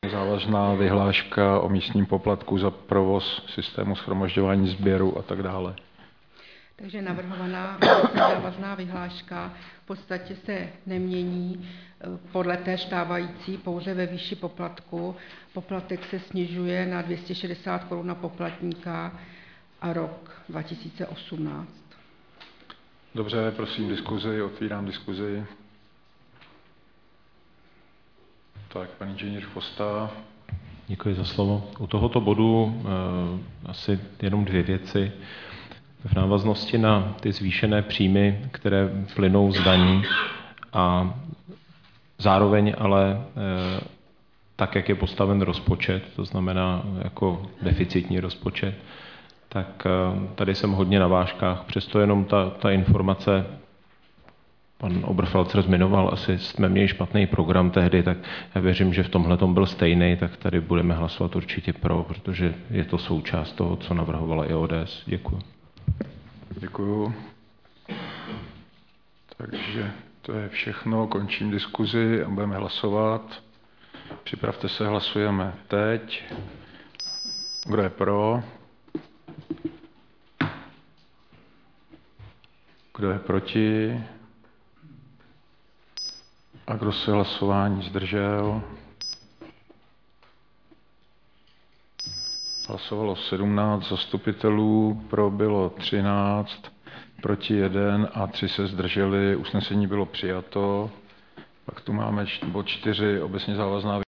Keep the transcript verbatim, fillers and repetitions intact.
závazná vyhláška o místním poplatku za provoz systému shromažďování sběru a tak dále. Takže navrhovaná obecně závazná vyhláška v podstatě se nemění podle té stávající, pouze ve výši poplatku. Poplatek se snižuje na dvě stě šedesát korun na poplatníka a rok dva tisíce osmnáct. Dobře, prosím diskuzi, otvírám diskuzi. Tak, pan inženýr Fosta. Děkuji za slovo. U tohoto bodu e, asi jenom dvě věci. V návaznosti na ty zvýšené příjmy, které plynou z daní a zároveň ale e, tak, jak je postaven rozpočet, to znamená jako deficitní rozpočet, tak e, tady jsem hodně na vážkách. Přesto jenom ta, ta informace, pan Oberfalzer zmiňoval, asi jsme měli špatný program tehdy, tak já věřím, že v tomhle tom byl stejný, tak tady budeme hlasovat určitě pro, protože je to součást toho, co navrhovala i O D S. Děkuji. Děkuju. Takže to je všechno, končím diskuzi a budeme hlasovat. Připravte se, hlasujeme teď. Kdo je pro? Kdo je proti? A kdo se hlasování zdržel? Hlasovalo sedmnáct zastupitelů, pro bylo třináct, proti jeden a tři se zdrželi. Usnesení bylo přijato. Pak tu máme bod čtyři, obecně závazná